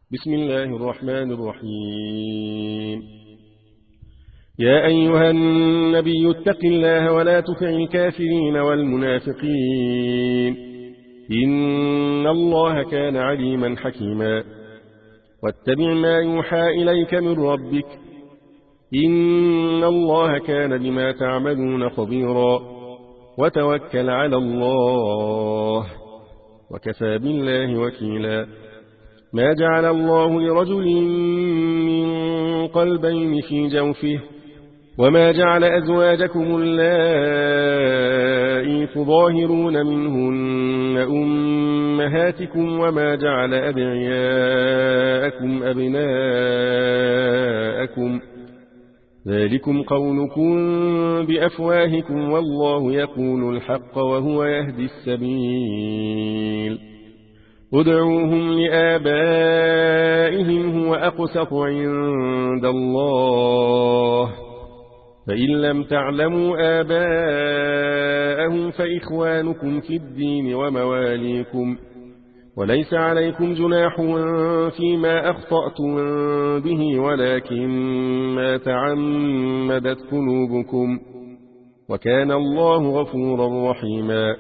بسم الله الرحمن الرحيم. يا أيها النبي اتق الله ولا تطع الكافرين والمنافقين، إن الله كان عليما حكيما. واتبع ما يوحى إليك من ربك، إن الله كان بما تعملون خبيرا. وتوكل على الله، وكفى بالله وكيلا. ما جعل الله لرجل من قلبين في جوفه، وما جعل أزواجكم اللائي تظاهرون منهن أمهاتكم، وما جعل أدعياءكم أبناءكم، ذلكم قولكم بأفواهكم، والله يقول الحق وهو يهدي السبيل. ادعوهم لآبائهم هو أقسط عند الله، فإن لم تعلموا آباءهم فإخوانكم في الدين ومواليكم، وليس عليكم جناح فيما أخطأتم به، ولكن ما تعمدت قلوبكم، وكان الله غفورا رحيما.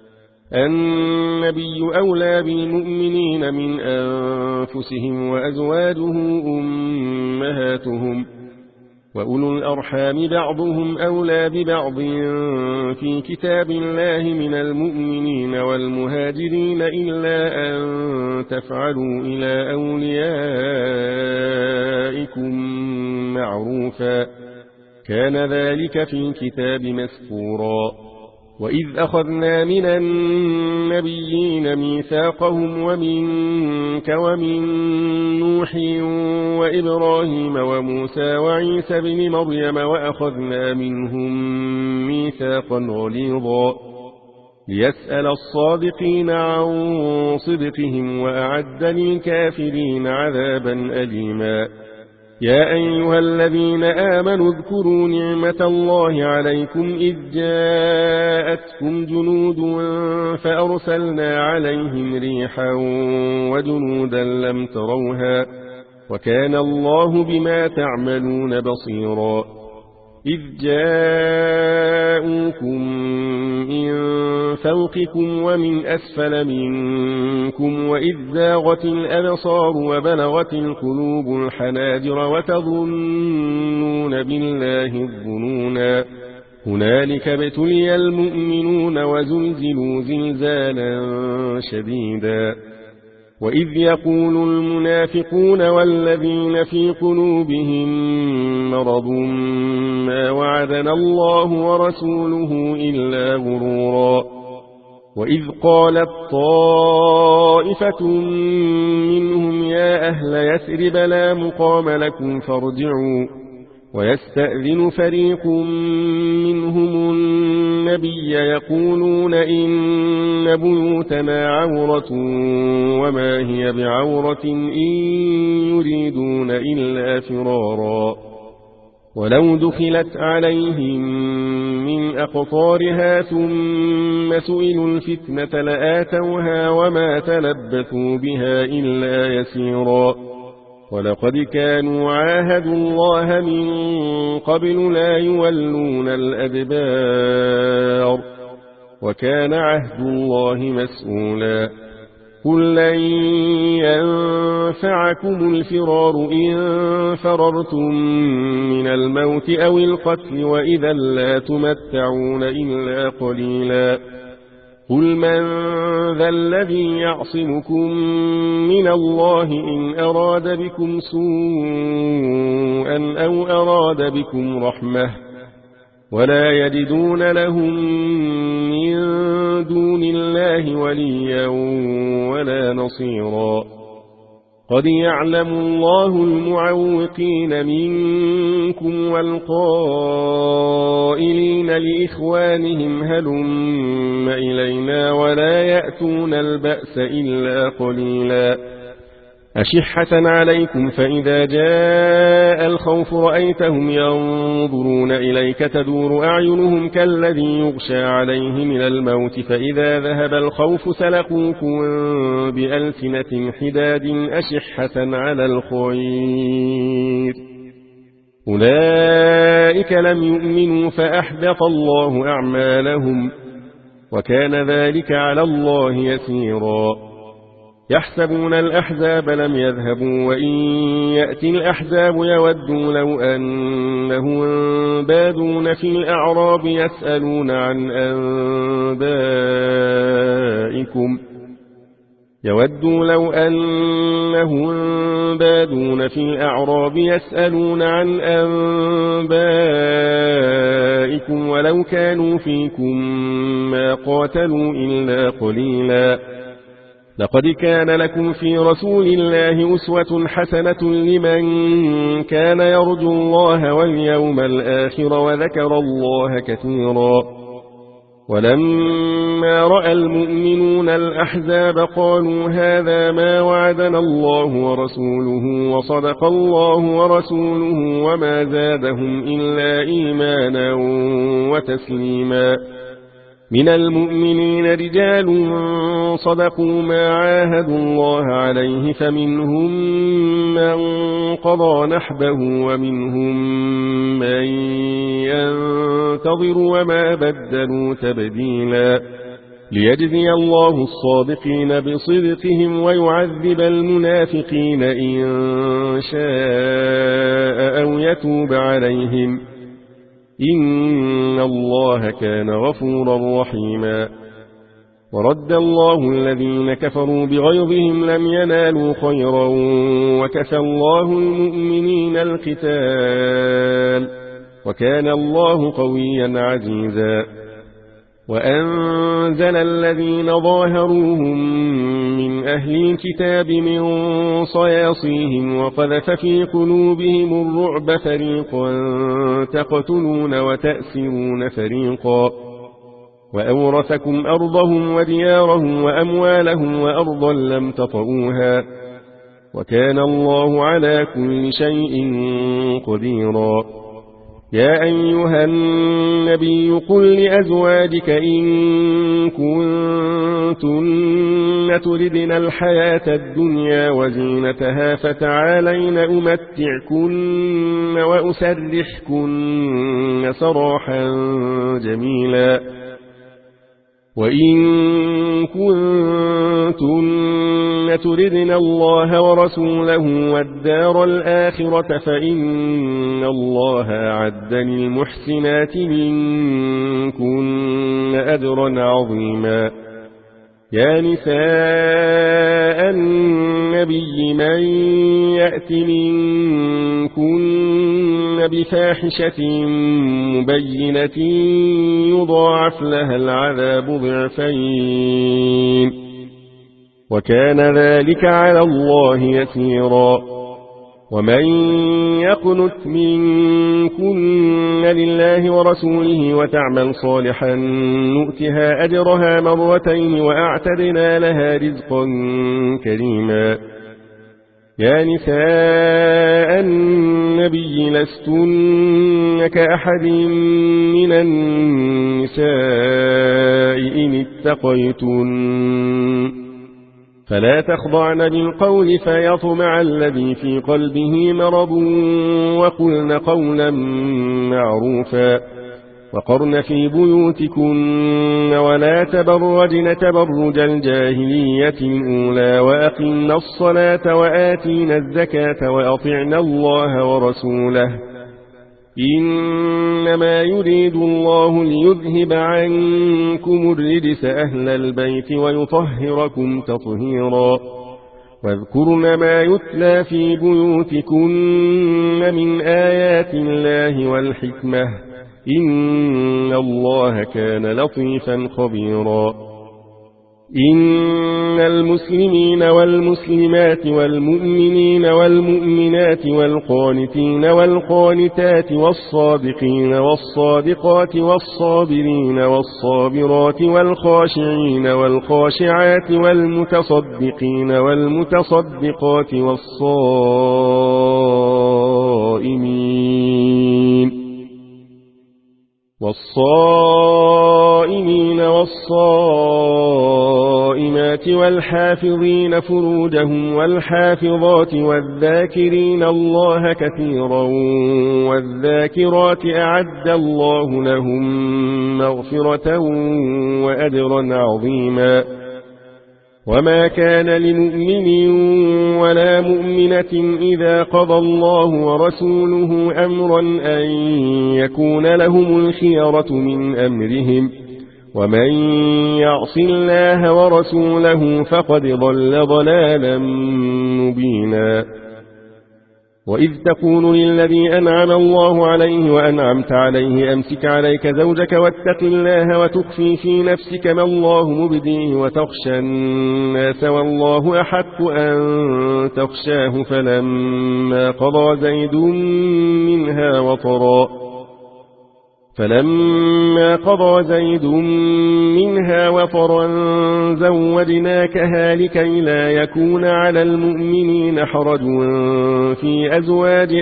النبي أولى بالمؤمنين من أنفسهم، وأزواجه أمهاتهم، وأولو الأرحام بعضهم أولى ببعض في كتاب الله من المؤمنين والمهاجرين، إلا أن تفعلوا إلى أوليائكم معروفا، كان ذلك في الكتاب مسطورا. وإذ أخذنا من النبيين ميثاقهم ومنك ومن نوح وإبراهيم وموسى وعيسى بن مريم، وأخذنا منهم ميثاقا غليظا، ليسأل الصادقين عن صدقهم، وأعد للكافرين عذابا أليما. يا أيها الذين آمنوا اذكروا نعمة الله عليكم إذ جاءتكم جنود فأرسلنا عليهم ريحا وجنودا لم تروها، وكان الله بما تعملون بصيرا. إذ جاءوكم من فوقكم ومن أسفل منكم، وإذ زاغت الأبصار وبلغت القلوب الحناجر، وتظنون بالله الظنونا. هنالك ابتلي المؤمنون وزلزلوا زلزالا شديدا. وإذ يقول المنافقون والذين في قلوبهم مرض ما وعدنا الله ورسوله إلا غرورا. وإذ قالت طائفة منهم يا أهل يثرب لا مقام لكم فارجعوا، ويستأذن فريق منهم النبي يقولون إن بيوتنا عورة وما هي بعورة إن يريدون إلا فرارا. ولو دخلت عليهم من أقطارها ثم سئلوا الفتنة لآتوها وما تلبثوا بها إلا يسيرا. ولقد كانوا عاهدوا الله من قبل لا يولون الأدبار، وكان عهد الله مسؤولا. قل لن ينفعكم الفرار إن فررتم من الموت أو القتل، وإذا لا تمتعون إلا قليلا. قل من ذا الذي يعصمكم من الله إن أراد بكم سوءا أو أراد بكم رحمة، ولا يجدون لهم من دون الله وليا ولا نصيرا. قد يعلم الله المعوقين منكم والقائلين لإخوانهم هلم إلينا، ولا يأتون البأس إلا قليلا. أشحة عليكم فإذا جاء الخوف رأيتهم ينظرون إليك تدور أعينهم كالذي يغشى عليه من الموت فإذا ذهب الخوف سلقوكم بألسنة حداد أشحة على الخير أولئك لم يؤمنوا فأحبط الله أعمالهم وكان ذلك على الله يسيرا يحسبون الأحزاب لم يذهبوا وإن يأتي الأحزاب يودوا لو أنهم بادون في الأعراب يسألون عن أنبائكم يودوا لو أنهم بادون في الأعراب يسألون عن أنبائكم ولو كانوا فيكم ما قاتلوا إلا قليلا لقد كان لكم في رسول الله أسوة حسنة لمن كان يرجو الله واليوم الآخر وذكر الله كثيرا ولما رأى المؤمنون الأحزاب قالوا هذا ما وعدنا الله ورسوله وصدق الله ورسوله وما زادهم إلا إيمانا وتسليما من المؤمنين رجال صدقوا ما عاهدوا الله عليه فمنهم من قضى نحبه ومنهم من ينتظر وما بدلوا تبديلا ليجزي الله الصادقين بصدقهم ويعذب المنافقين إن شاء أو يتوب عليهم إن الله كان غفورا رحيما ورد الله الذين كفروا بغيظهم لم ينالوا خيرا وكفى الله المؤمنين القتال وكان الله قويا عزيزا وأنزل الذين ظاهروهم من أهل الكتاب من صياصيهم وقذف في قلوبهم الرعب فريقا تقتلون وتأسرون فريقا وأورثكم أرضهم وديارهم وأموالهم وأرضا لم تطئوها وكان الله على كل شيء قديرا يا أيها النبي قل لأزواجك إن كنتن تردن الحياة الدنيا وزينتها فتعالين أمتعكن وأسرحكن سراحا جميلا وإن كنتن تردن الله ورسوله والدار الآخرة فإن الله أعد للمحسنات منكن أجرا عظيما يا نساء النبي من يأت منكن بفاحشة مبينة يضاعف لها العذاب ضعفين وكان ذلك على الله يسيرا ومن يقنت منكن لله ورسوله وتعمل صالحا نؤتها أجرها مرتين وأعتدنا لها رزقا كريما يا نساء النبي لستن كأحد من النساء إن اتقيتن فلا تخضعن بالقول فيطمع الذي في قلبه مرض وقلن قولا معروفا وقرن في بيوتكن ولا تبرجن تبرج الجاهلية الأولى وأقمن الصلاة وآتينا الزكاة وأطعنا الله ورسوله إنما يريد الله ليذهب عنكم الرجس أهل البيت ويطهركم تطهيرا واذكرن ما يتلى في بيوتكن من آيات الله والحكمة إن الله كان لطيفا خبيرا إن المسلمين والمسلمات والمؤمنين والمؤمنات والقانتين والقانتات والصادقين والصادقات والصابرين والصابرات والخاشعين والخاشعات والمتصدقين والمتصدقات والصائمين والصائمات والحافظين فروجهم والحافظات والذاكرين الله كثيرا والذاكرات أعد الله لهم مغفرة وأجرا عظيما. وما كان لمؤمن ولا مؤمنة إذا قضى الله ورسوله أمرا أن يكون لهم الخيرة من أمرهم ومن يعص الله ورسوله فقد ضل ضلالا مبينا. وإذ تقول للذي أنعم الله عليه وأنعمت عليه أمسك عليك زوجك واتق الله وتخفي في نفسك ما الله مبديه وتخشى الناس والله أحق أن تخشاه فلما قضى زيد منها وطرا زوجناكها لكي لا يكون على المؤمنين حرج في أزواج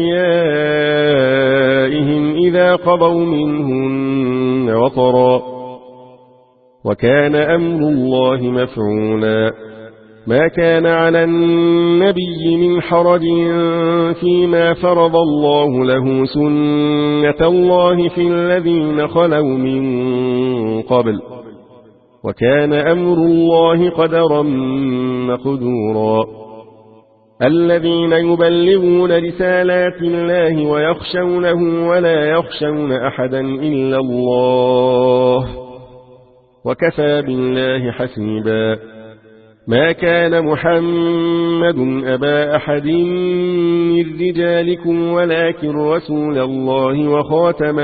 أدعيائهم إذا قضوا منهن وطرا وكان أمر الله مفعولا. ما كان على النبي من حرج فيما فرض الله له سنة الله في الذين خلوا من قبل وكان أمر الله قدرا مقدورا. الذين يبلغون رسالات الله ويخشونه ولا يخشون أحدا إلا الله وكفى بالله حسيبا. ما كان محمد أبا أحد من رجالكم ولكن رسول الله وخاتم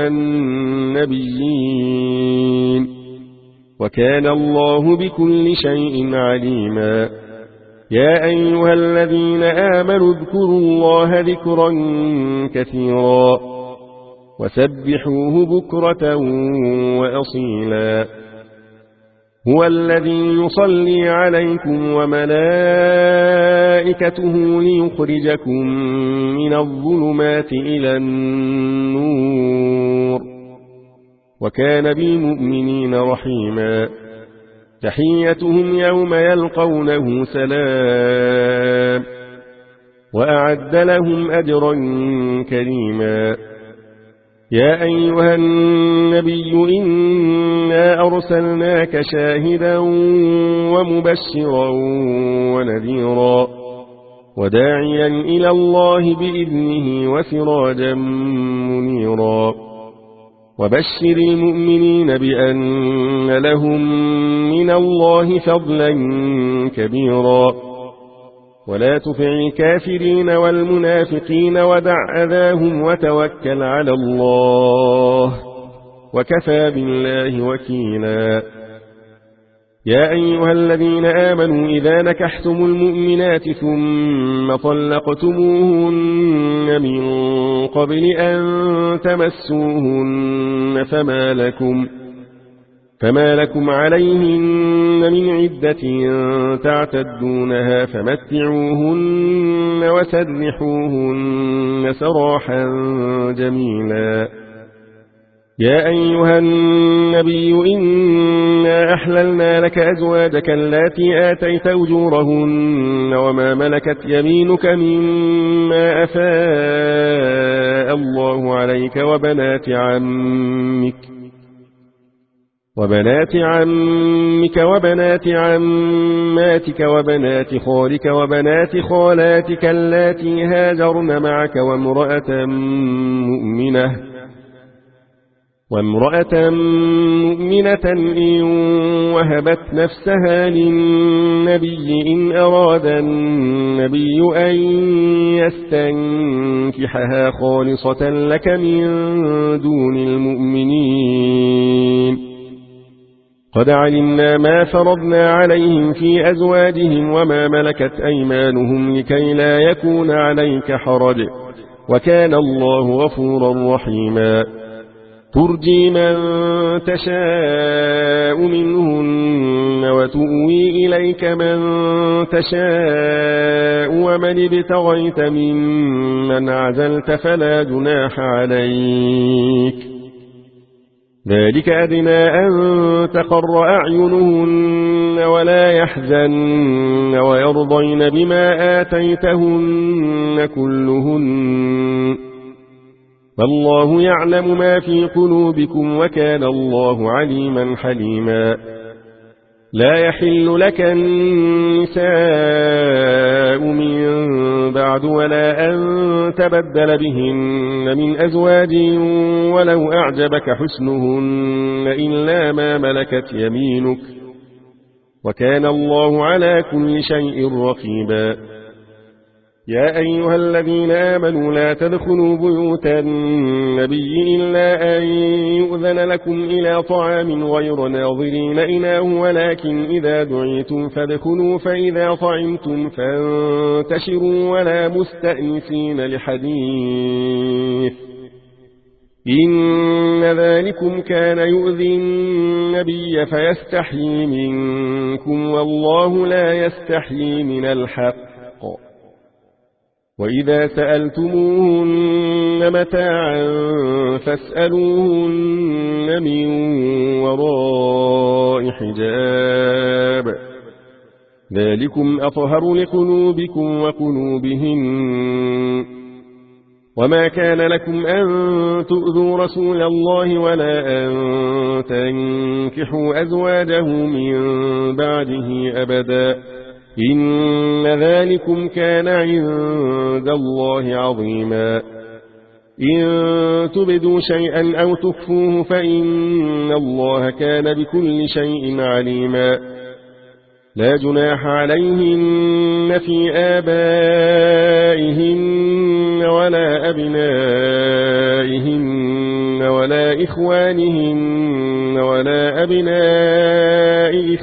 النبيين وكان الله بكل شيء عليما. يا أيها الذين آمنوا اذكروا الله ذكرا كثيرا وسبحوه بكرة وأصيلا. هو الذي يصلي عليكم وملائكته ليخرجكم من الظلمات إلى النور وكان بالمؤمنين رحيما. تحيتهم يوم يلقونه سلام وأعد لهم أجرا كريما. يا أيها النبي إنا أرسلناك شاهدا ومبشرا ونذيرا وداعيا إلى الله بإذنه وسراجا منيرا. وبشر المؤمنين بأن لهم من الله فضلا كبيرا. ولا تطع الكافرين والمنافقين ودع أذاهم وتوكل على الله وكفى بالله وكيلا. يا أيها الذين آمنوا إذا نكحتم المؤمنات ثم طلقتموهن من قبل أن تمسوهن فما لكم عليهن من عدة تعتدونها فمتعوهن وسرحوهن سراحا جميلا. يا أيها النبي إنا أحللنا لك أزواجك اللاتي آتيت أجورهن وما ملكت يمينك مما أفاء الله عليك وبنات عمك وبنات عماتك وبنات خالك وبنات خالاتك اللاتي هاجرن معك وامرأة مؤمنة إن وهبت نفسها للنبي إن أراد النبي أن يستنكحها خالصة لك من دون المؤمنين. قد علمنا ما فرضنا عليهم في أزواجهم وما ملكت أيمانهم لكي لا يكون عليك حرج وكان الله غفورا رحيما ترجي من تشاء منهن وتؤوي إليك من تشاء ومن ابتغيت ممن عزلت فلا جناح عليك ذلك أدنى أن تقر أعينهن ولا يحزن ويرضين بما آتيتهن كلهن والله يعلم ما في قلوبكم وكان الله عليما حليما لا يحل لك النساء من بعد ولا أن تبدل بهن من أزواج ولو أعجبك حسنهن إلا ما ملكت يمينك وكان الله على كل شيء رقيبا يا أيها الذين آمنوا لا تدخلوا بيوت النبي إلا أن يؤذن لكم إلى طعام غير ناظرين إناه ولكن إذا دعيتم فادخلوا فإذا طعمتم فانتشروا ولا مستأنسين لحديث إن ذلكم كان يؤذي النبي فيستحيي منكم والله لا يستحيي من الحق وإذا سألتموهن متاعا فاسألوهن من وراء حجاب ذلكم أطهر لقلوبكم وقلوبهم وما كان لكم أن تؤذوا رسول الله ولا أن تنكحوا أزواجه من بعده أبدا إن ذلكم كان عند الله عظيما إن تبدوا شيئا أو تخفوه فإن الله كان بكل شيء عليما لا جناح عليهن في آبائهن ولا أبنائهن ولا إخوانهن ولا أبناء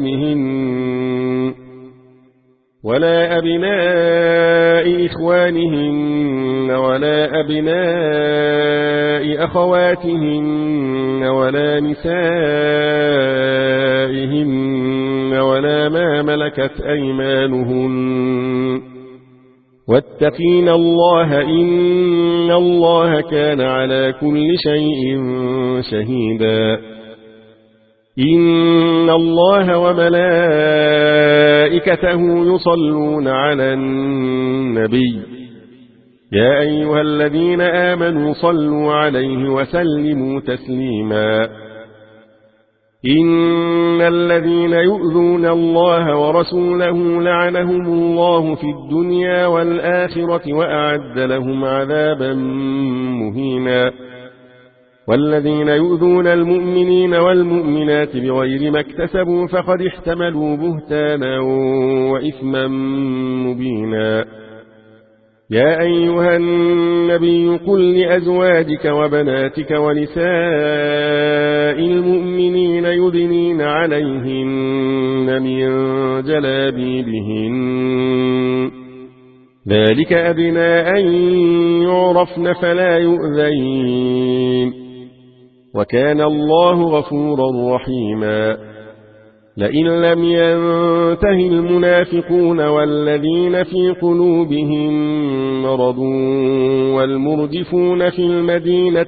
إخوانهن ولا أبناء أخواتهن ولا نسائهن ولا ما ملكت أيمانهن واتقين الله إن الله كان على كل شيء شهيدا إن الله وملائكته يصلون على النبي يا أيها الذين آمنوا صلوا عليه وسلموا تسليما إن الذين يؤذون الله ورسوله لعنهم الله في الدنيا والآخرة وأعد لهم عذابا مهينا والذين يؤذون المؤمنين والمؤمنات بغير ما اكتسبوا فقد احتملوا بهتانا وإثما مبينا يا أيها النبي قل لأزواجك وبناتك ونساء المؤمنين يدنين عليهن من جلابيبهن ذلك أدنى أن يعرفن فلا يؤذين وكان الله غفورا رحيما لئن لم ينته المنافقون والذين في قلوبهم مرض والمرجفون في المدينة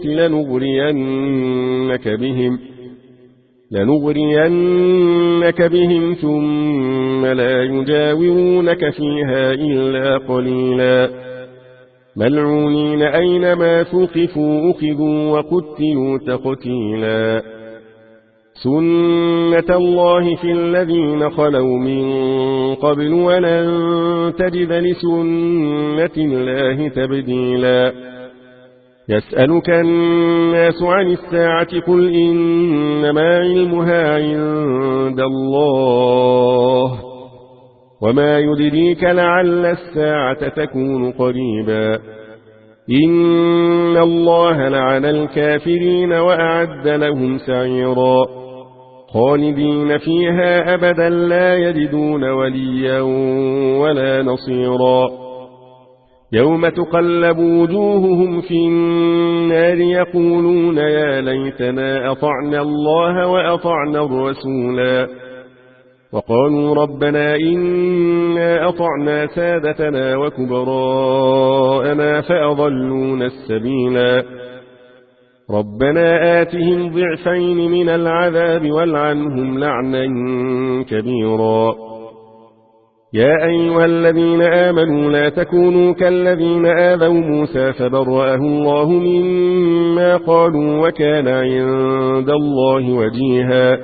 لنغرينك بهم ثم لا يجاورونك فيها إلا قليلا ملعونين أينما ثقفوا أخذوا وقتلوا تقتيلا سنة الله في الذين خلوا من قبل ولن تجد لسنة الله تبديلا يسألك الناس عن الساعة قل إنما علمها عند الله وما يدريك لعل الساعة تكون قريبا إن الله لعن الكافرين وأعد لهم سعيرا خالدين فيها أبدا لا يجدون وليا ولا نصيرا يوم تقلب وجوههم في النار يقولون يا ليتنا أطعنا الله وأطعنا الرسولا وقالوا ربنا إنا أطعنا سادتنا وكبراءنا فأضلونا السبيلا ربنا آتهم ضعفين من العذاب والعنهم لعنا كبيرا يا أيها الذين آمنوا لا تكونوا كالذين آذوا موسى فبرأه الله مما قالوا وكان عند الله وجيها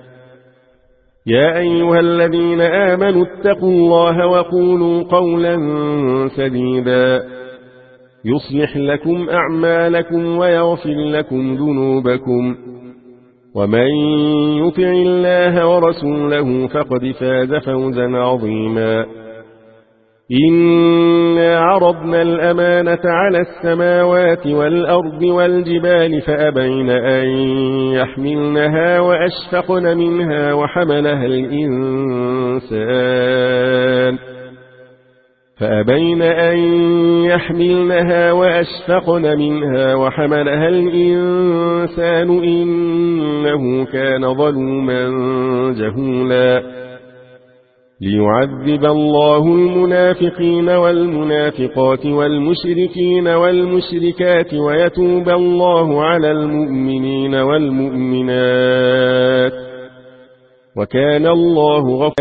يا أيها الذين آمنوا اتقوا الله وقولوا قولا سديدا يصلح لكم أعمالكم ويغفر لكم ذنوبكم ومن يطع الله ورسوله فقد فاز فوزا عظيما إنا عرضنا الأمانة على السماوات والأرض والجبال فأبين أن يحملنها وأشفقن منها وحملها الإنسان إنه كان ظلوما جهولا ليعذب الله المنافقين والمنافقات والمشركين والمشركات ويتوب الله على المؤمنين والمؤمنات وكان الله غفورا